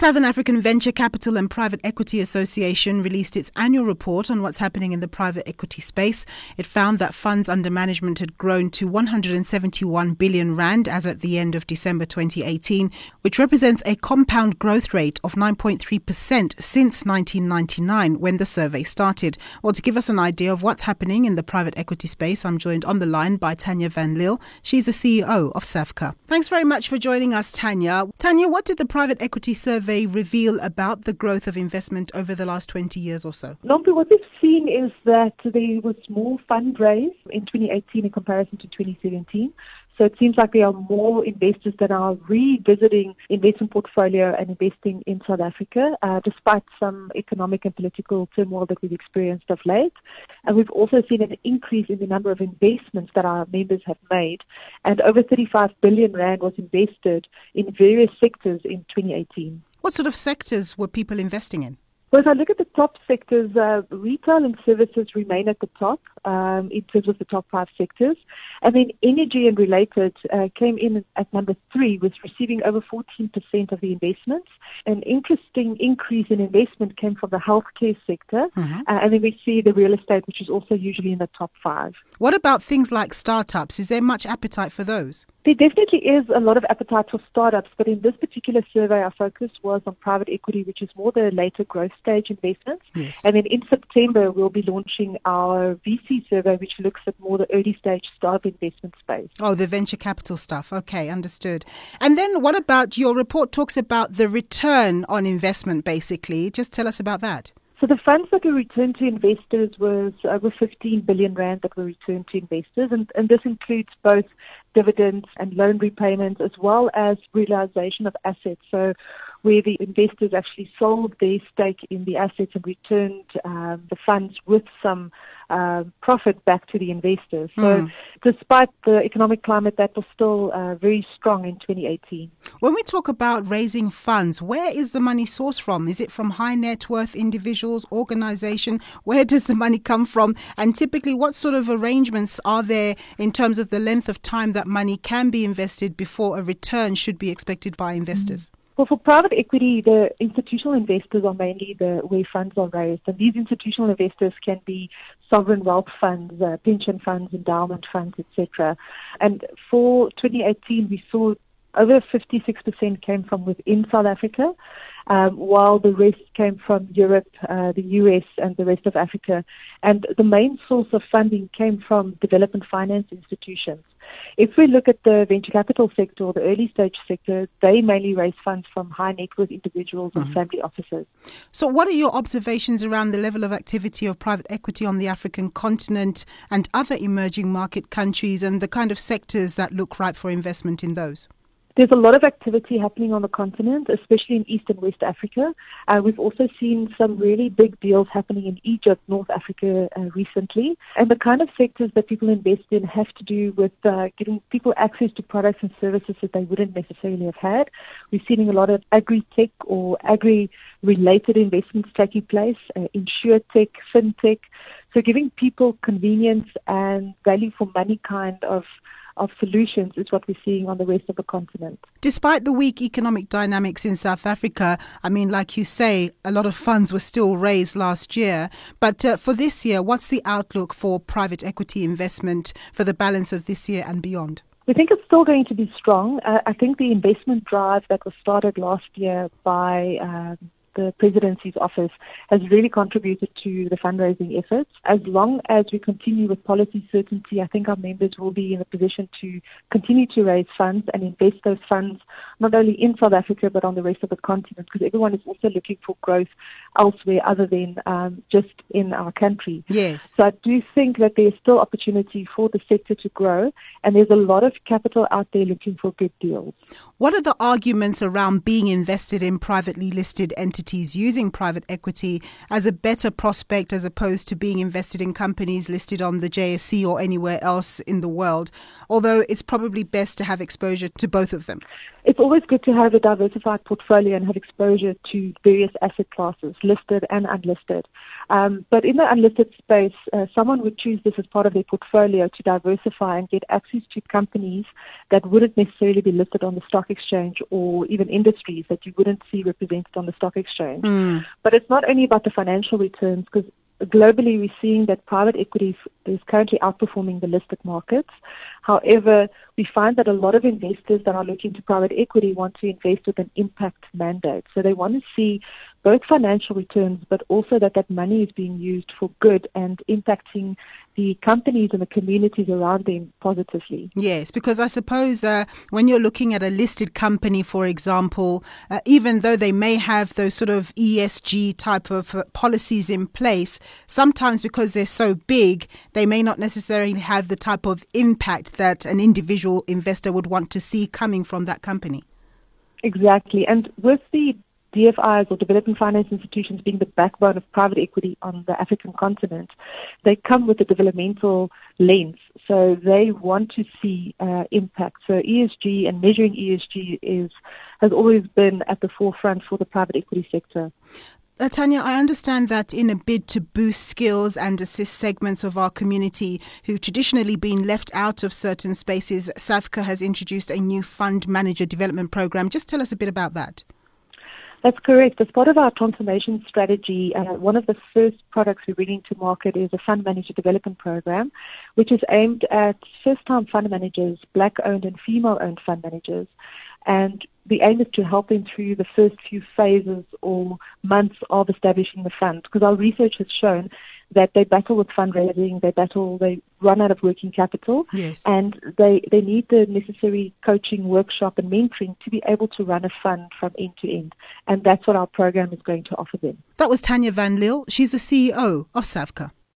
Southern African Venture Capital and Private Equity Association released its annual report on what's happening in the private equity space. It found that funds under management had grown to 171 billion rand as at the end of December 2018, which represents a compound growth rate of 9.3% since 1999 when the survey started. Well, to give us an idea of what's happening in the private equity space, I'm joined on the line by Tanya van Lille. She's the CEO of SAVCA. Thanks very much for joining us, Tanya. Tanya, what did the private equity survey reveal about the growth of investment over the last 20 years or so? Nompi, what we've seen is that there was more fundraise in 2018 in comparison to 2017. So it seems like there are more investors that are revisiting investment portfolio and investing in South Africa, despite some economic and political turmoil that we've experienced of late. And we've also seen an increase in the number of investments that our members have made. And over 35 billion rand was invested in various sectors in 2018. What sort of sectors were people investing in? Well, if I look at the top sectors, retail and services remain at the top in terms of the top 5 sectors. And then energy and related came in at number 3, with receiving over 14% of the investments. An interesting increase in investment came from the healthcare sector. And then we see the real estate, which is also usually in the top 5. What about things like startups? Is there much appetite for those? There definitely is a lot of appetite for startups, but in this particular survey, our focus was on private equity, which is more the later growth stage investments. Yes. And then in September, we'll be launching our VC survey, which looks at more the early stage startup investment space. Oh, the venture capital stuff. Okay, understood. And then what about your report talks about the return on investment, basically. Just tell us about that. So the funds that were returned to investors was over 15 billion rand that were returned to investors, and this includes both dividends and loan repayments, as well as realization of assets. So where the investors actually sold their stake in the assets and returned the funds with some profit back to the investors. So despite the economic climate, that was still very strong in 2018. When we talk about raising funds, where is the money sourced from? Is it from high net worth individuals, organization? Where does the money come from? And typically, what sort of arrangements are there in terms of the length of time that money can be invested before a return should be expected by investors? Well, for private equity, the institutional investors are mainly where funds are raised. And these institutional investors can be sovereign wealth funds, pension funds, endowment funds, etc. And for 2018, we saw over 56% came from within South Africa, while the rest came from Europe, the US, and the rest of Africa. And the main source of funding came from development finance institutions. If we look at the venture capital sector or the early stage sector, they mainly raise funds from high net worth individuals and family offices. So what are your observations around the level of activity of private equity on the African continent and other emerging market countries, and the kind of sectors that look ripe for investment in those? There's a lot of activity happening on the continent, especially in East and West Africa. We've also seen some really big deals happening in Egypt, North Africa recently. And the kind of sectors that people invest in have to do with giving people access to products and services that they wouldn't necessarily have had. We're seeing a lot of agri-tech or agri-related investments taking place, insure-tech, fintech. So giving people convenience and value for money kind of solutions is what we're seeing on the rest of the continent. Despite the weak economic dynamics in South Africa, I mean, like you say, a lot of funds were still raised last year. But for this year, what's the outlook for private equity investment for the balance of this year and beyond? We think it's still going to be strong. I think the investment drive that was started last year by the presidency's office has really contributed to the fundraising efforts. As long as we continue with policy certainty, I think our members will be in a position to continue to raise funds and invest those funds not only in South Africa but on the rest of the continent, because everyone is also looking for growth elsewhere other than just in our country. Yes. So I do think that there's still opportunity for the sector to grow, and there's a lot of capital out there looking for good deals. What are the arguments around being invested in privately listed entities using private equity as a better prospect as opposed to being invested in companies listed on the JSE or anywhere else in the world, although it's probably best to have exposure to both of them? It's always always good to have a diversified portfolio and have exposure to various asset classes, listed and unlisted. But in the unlisted space, someone would choose this as part of their portfolio to diversify and get access to companies that wouldn't necessarily be listed on the stock exchange, or even industries that you wouldn't see represented on the stock exchange. But it's not only about the financial returns, because globally we're seeing that private equity is currently outperforming the listed markets. However, we find that a lot of investors that are looking to private equity want to invest with an impact mandate. So they want to see both financial returns, but also that money is being used for good and impacting the companies and the communities around them positively. Yes, because I suppose when you're looking at a listed company, for example, even though they may have those sort of ESG type of policies in place, sometimes because they're so big, they may not necessarily have the type of impact that an individual investor would want to see coming from that company. Exactly. And with the DFIs, or development finance institutions, being the backbone of private equity on the African continent, they come with a developmental lens. So they want to see impact. So ESG and measuring ESG has always been at the forefront for the private equity sector. Tanya, I understand that in a bid to boost skills and assist segments of our community who've traditionally been left out of certain spaces, SAFCA has introduced a new fund manager development program. Just tell us a bit about that. That's correct. As part of our transformation strategy, one of the first products we're bringing to market is a fund manager development program, which is aimed at first-time fund managers, Black-owned and female-owned fund managers. And the aim is to help them through the first few phases or months of establishing the fund, because our research has shown that they battle with fundraising, they run out of working capital, yes, and they need the necessary coaching, workshop and mentoring to be able to run a fund from end to end. And that's what our program is going to offer them. That was Tanya van Lille. She's the CEO of SAFCA.